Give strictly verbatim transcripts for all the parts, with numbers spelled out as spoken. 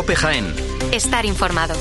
COPE Jaén. Estar informado.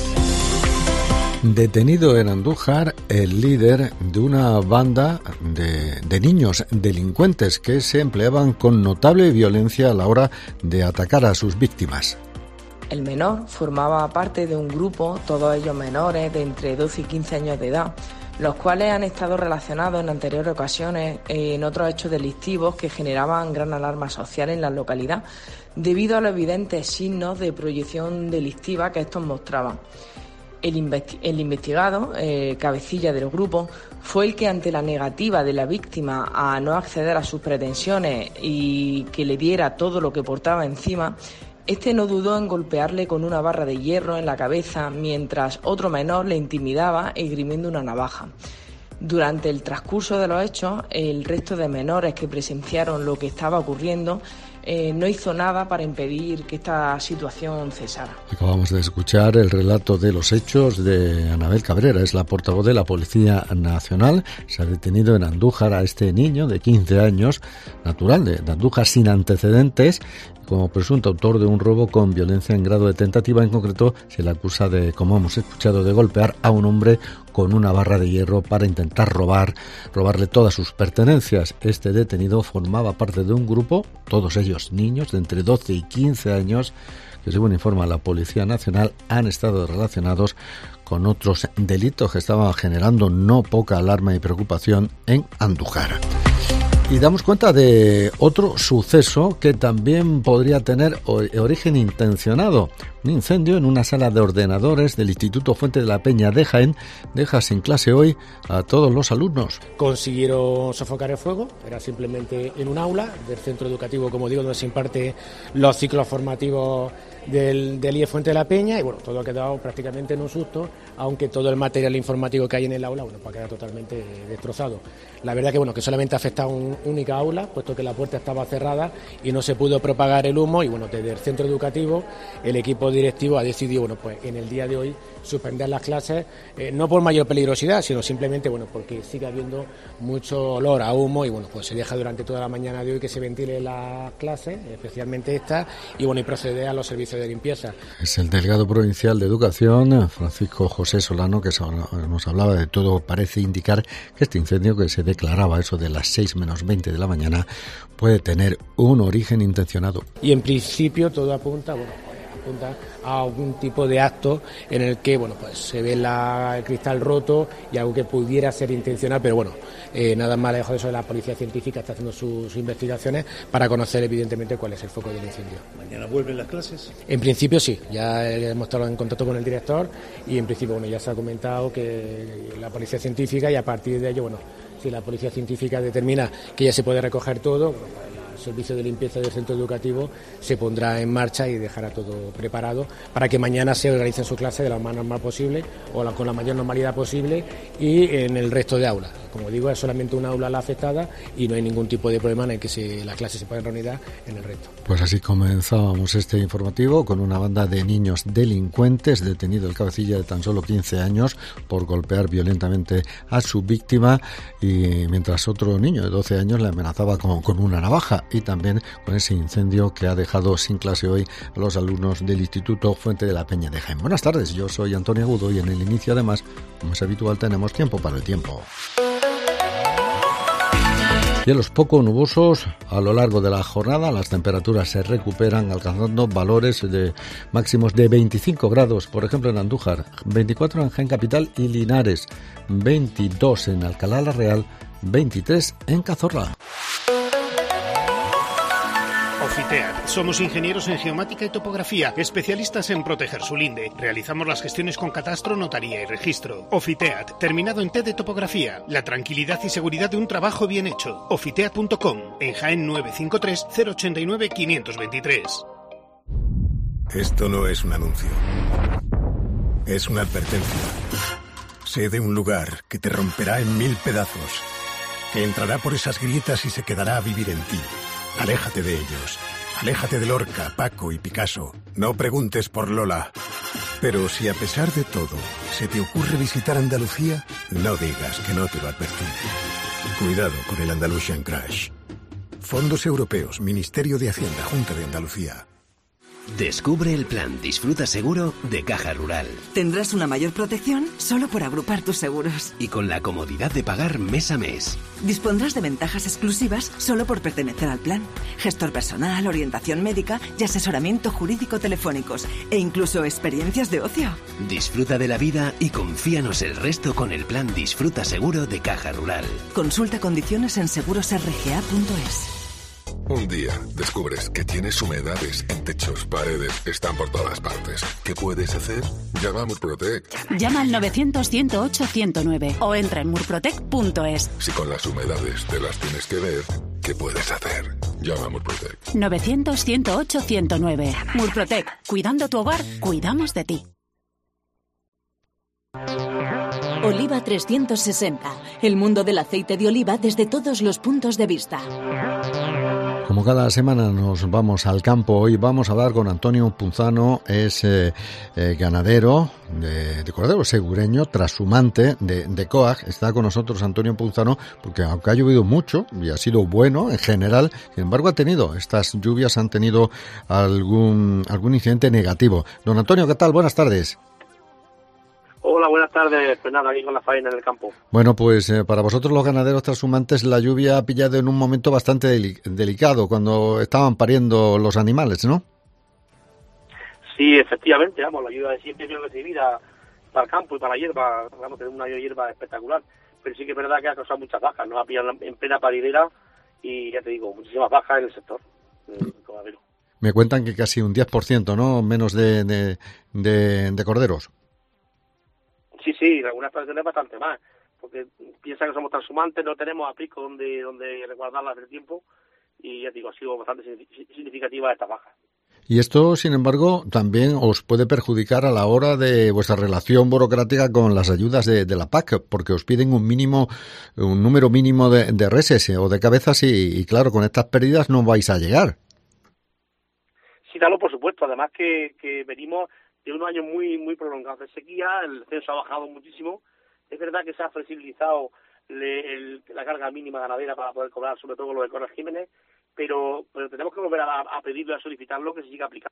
Detenido en Andújar el líder de una banda de, de niños delincuentes que se empleaban con notable violencia a la hora de atacar a sus víctimas. El menor formaba parte de un grupo, todos ellos menores de entre doce y quince años de edad, los cuales han estado relacionados en anteriores ocasiones en otros hechos delictivos que generaban gran alarma social en la localidad, debido a los evidentes signos de proyección delictiva que estos mostraban. El, investi- el investigado, eh, cabecilla del grupo, fue el que, ante la negativa de la víctima a no acceder a sus pretensiones y que le diera todo lo que portaba encima, este no dudó en golpearle con una barra de hierro en la cabeza, mientras otro menor le intimidaba esgrimiendo una navaja. Durante el transcurso de los hechos, el resto de menores que presenciaron lo que estaba ocurriendo eh, no hizo nada para impedir que esta situación cesara. Acabamos de escuchar el relato de los hechos de Anabel Cabrera, es la portavoz de la Policía Nacional. Se ha detenido en Andújar a este niño de quince años, natural de, de Andújar, sin antecedentes, como presunto autor de un robo con violencia en grado de tentativa. En concreto, se le acusa de, como hemos escuchado, de golpear a un hombre con una barra de hierro para intentar robar, robarle todas sus pertenencias. Este detenido formaba parte de un grupo, todos ellos niños de entre doce y quince años, que según informa la Policía Nacional han estado relacionados con otros delitos que estaban generando no poca alarma y preocupación en Andújar. Y damos cuenta de otro suceso que también podría tener origen intencionado. Un incendio en una sala de ordenadores del Instituto Fuente de la Peña de Jaén deja sin clase hoy a todos los alumnos. Consiguieron sofocar el fuego, era simplemente en un aula del centro educativo, como digo, donde se imparten los ciclos formativos del, del I E Fuente de la Peña, y bueno, todo ha quedado prácticamente en un susto, aunque todo el material informático que hay en el aula, bueno, pues ha quedado totalmente destrozado. La verdad que bueno, que solamente ha afectado a una única aula, puesto que la puerta estaba cerrada y no se pudo propagar el humo, y bueno, desde el centro educativo el equipo directivo ha decidido, bueno, pues en el día de hoy suspender las clases, eh, no por mayor peligrosidad, sino simplemente, bueno, porque sigue habiendo mucho olor a humo, y bueno, pues se deja durante toda la mañana de hoy que se ventile las clases, especialmente esta, y bueno, y proceder a los servicios de limpieza. Es el delegado provincial de Educación, Francisco José Solano, que nos hablaba de todo. Parece indicar que este incendio, que se declaraba a eso de las seis menos veinte de la mañana, puede tener un origen intencionado. Y en principio todo apunta, bueno, apunta a algún tipo de acto en el que, bueno, pues se ve la, el cristal roto y algo que pudiera ser intencional, pero bueno, eh, nada más lejos de eso, la policía científica está haciendo sus, sus investigaciones para conocer evidentemente cuál es el foco del incendio. ¿Mañana vuelven las clases? En principio sí, ya hemos estado en contacto con el director y en principio, bueno, ya se ha comentado que la policía científica, y a partir de ello, bueno, si la policía científica determina que ya se puede recoger todo, bueno, el servicio de limpieza del centro educativo se pondrá en marcha y dejará todo preparado para que mañana se organicen sus clases de la más normal posible o la, con la mayor normalidad posible, y en el resto de aulas. Como digo, es solamente una aula la afectada y no hay ningún tipo de problema en el que se, las clases se puedan reunir en el resto. Pues así comenzábamos este informativo con una banda de niños delincuentes, detenido el cabecilla de tan solo quince años por golpear violentamente a su víctima, y mientras otro niño de doce años le amenazaba con, con una navaja, y también con ese incendio que ha dejado sin clase hoy a los alumnos del Instituto Fuente de la Peña de Jaén. Buenas tardes, yo soy Antonio Agudo y en el inicio, además, como es habitual, tenemos tiempo para el tiempo. Cielos poco nubosos a lo largo de la jornada, las temperaturas se recuperan alcanzando valores de máximos de veinticinco grados, por ejemplo en Andújar, veinticuatro en Jaén Capital y Linares, veintidós en Alcalá la Real, veintitrés en Cazorla. Ofiteat. Somos ingenieros en geomática y topografía, especialistas en proteger su linde. Realizamos las gestiones con catastro, notaría y registro. Ofiteat, terminado en T de topografía. La tranquilidad y seguridad de un trabajo bien hecho. Ofiteat punto com, en Jaén nueve cinco tres, cero ocho nueve, cinco dos tres. Esto no es un anuncio. Es una advertencia. Sé de un lugar que te romperá en mil pedazos, que entrará por esas grietas y se quedará a vivir en ti. Aléjate de ellos. Aléjate de Lorca, Paco y Picasso. No preguntes por Lola. Pero si a pesar de todo se te ocurre visitar Andalucía, no digas que no te lo advertí. Cuidado con el Andalusian Crash. Fondos Europeos, Ministerio de Hacienda, Junta de Andalucía. Descubre el plan Disfruta Seguro de Caja Rural. Tendrás una mayor protección solo por agrupar tus seguros. Y con la comodidad de pagar mes a mes. Dispondrás de ventajas exclusivas solo por pertenecer al plan. Gestor personal, orientación médica y asesoramiento jurídico telefónicos. E incluso experiencias de ocio. Disfruta de la vida y confíanos el resto con el plan Disfruta Seguro de Caja Rural. Consulta condiciones en seguros r g a punto es. Un día descubres que tienes humedades en techos, paredes, están por todas partes. ¿Qué puedes hacer? Llama a Murprotec. Llama al novecientos, ciento ocho, ciento nueve o entra en murprotec punto es. Si con las humedades te las tienes que ver, ¿qué puedes hacer? Llama a Murprotec. novecientos, ciento ocho, ciento nueve. Murprotec. Cuidando tu hogar, cuidamos de ti. Oliva trescientos sesenta. El mundo del aceite de oliva desde todos los puntos de vista. Como cada semana nos vamos al campo, hoy vamos a hablar con Antonio Punzano, es eh, eh, ganadero de, de cordero segureño, trashumante de, de Coag. Está con nosotros Antonio Punzano porque aunque ha llovido mucho y ha sido bueno en general, sin embargo ha tenido, estas lluvias han tenido algún, algún incidente negativo. Don Antonio, ¿qué tal? Buenas tardes. Hola, buenas tardes. Pues nada, aquí con la faena en el campo. Bueno, pues eh, para vosotros los ganaderos trashumantes la lluvia ha pillado en un momento bastante deli- delicado, cuando estaban pariendo los animales, ¿no? Sí, efectivamente, vamos, la lluvia siempre bien recibida para el campo y para la hierba, vamos, tenemos una hierba espectacular, pero sí que es verdad que ha causado muchas bajas, nos ha pillado en plena paridera y ya te digo, muchísimas bajas en el sector del ganadero. Me cuentan que casi un diez por ciento, ¿no? Menos de, de, de, de corderos. Sí, sí, algunas plantaciones bastante más, porque piensa que somos transhumantes, no tenemos aplico donde donde resguardarlas del tiempo y ya digo, ha sido bastante significativa esta baja. Y esto, sin embargo, también os puede perjudicar a la hora de vuestra relación burocrática con las ayudas de, de la P A C, porque os piden un mínimo, un número mínimo de, de reses o de cabezas y, y claro, con estas pérdidas no vais a llegar. Sí, claro, por supuesto, además que, que venimos de unos años muy muy prolongados de sequía, el censo ha bajado muchísimo, es verdad que se ha flexibilizado le, el, la carga mínima ganadera para poder cobrar, sobre todo los ecoregímenes, pero pero tenemos que volver a, a pedirlo, a solicitarlo, que se siga aplicando.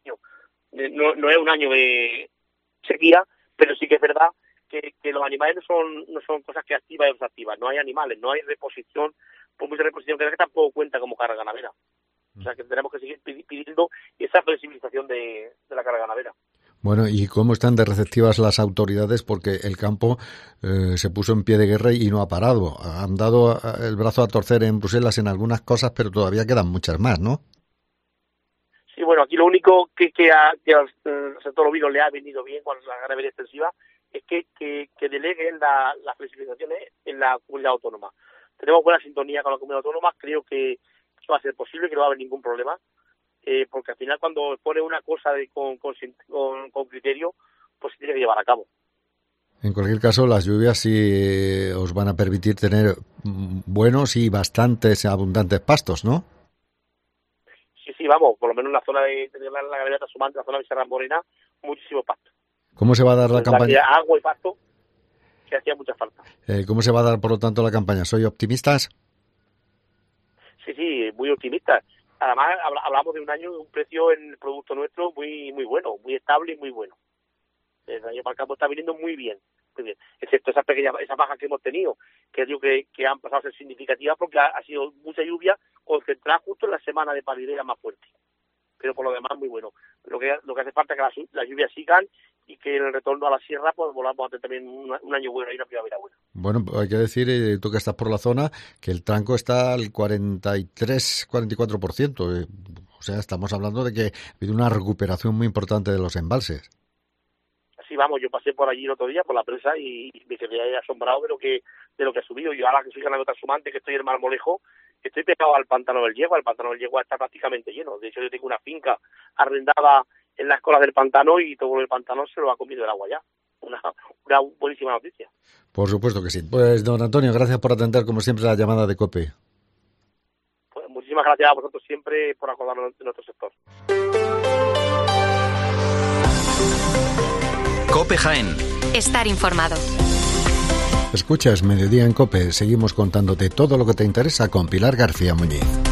No, no es un año de sequía, pero sí que es verdad que, que los animales no son no son cosas que activas y desactivas, no hay animales, no hay reposición, por mucha reposición que tampoco cuenta como carga ganadera. O sea que tenemos que seguir pidiendo esa flexibilización de, de la carga ganadera. Bueno, ¿y cómo están de receptivas las autoridades? Porque el campo eh, se puso en pie de guerra y no ha parado. Han dado el brazo a torcer en Bruselas en algunas cosas, pero todavía quedan muchas más, ¿no? Sí, bueno, aquí lo único que, que, a, que al sector ovino le ha venido bien con la ganadería extensiva es que, que, que deleguen la, las flexibilizaciones en la comunidad autónoma. Tenemos buena sintonía con la comunidad autónoma, creo que va a ser posible, que no va a haber ningún problema, eh, porque al final cuando pone una cosa de, con, con, con, con criterio, pues se tiene que llevar a cabo. En cualquier caso, las lluvias sí os van a permitir tener buenos y bastantes abundantes pastos, ¿no? Sí, sí, vamos, por lo menos en la zona de, de la, la ganadería trashumante, la zona de Serra Morena, muchísimo pasto. ¿Cómo se va a dar la pues campaña? La agua y pasto que hacía mucha falta. Eh, ¿Cómo se va a dar, por lo tanto, la campaña? ¿Soy optimistas? Sí, sí, muy optimista. Además, hablamos de un año de un precio en el producto nuestro muy muy bueno, muy estable y muy bueno. El año para el campo está viniendo muy bien, muy bien. Excepto esas pequeñas, esas bajas que hemos tenido, que digo que, que han pasado a ser significativas porque ha, ha sido mucha lluvia concentrada justo en la semana de paridera más fuerte. Pero por lo demás muy bueno. Lo que lo que hace falta es que las, las lluvias sigan y que en el retorno a la sierra pues volvamos a tener también un, un año bueno y una primavera buena. Bueno, hay que decir, eh, tú que estás por la zona, que el tranco está al cuarenta y tres, cuarenta y cuatro por ciento. Eh, o sea, estamos hablando de que ha habido una recuperación muy importante de los embalses. Sí, vamos, yo pasé por allí el otro día por la presa y me quedé asombrado de lo que de lo que ha subido. Yo ahora que soy ganadero trashumante, que estoy en Marmolejo, estoy pegado al pantano del Yegua. El pantano del Yegua está prácticamente lleno. De hecho, yo tengo una finca arrendada en las colas del pantano y todo el pantano se lo ha comido el agua ya. Una, una buenísima noticia. Por supuesto que sí. Pues, don Antonio, gracias por atender, como siempre, la llamada de COPE. Pues muchísimas gracias a vosotros siempre por acordarnos de nuestro sector. COPE Jaén. Estar informado. Escuchas Mediodía en COPE. Seguimos contándote todo lo que te interesa con Pilar García Muñiz.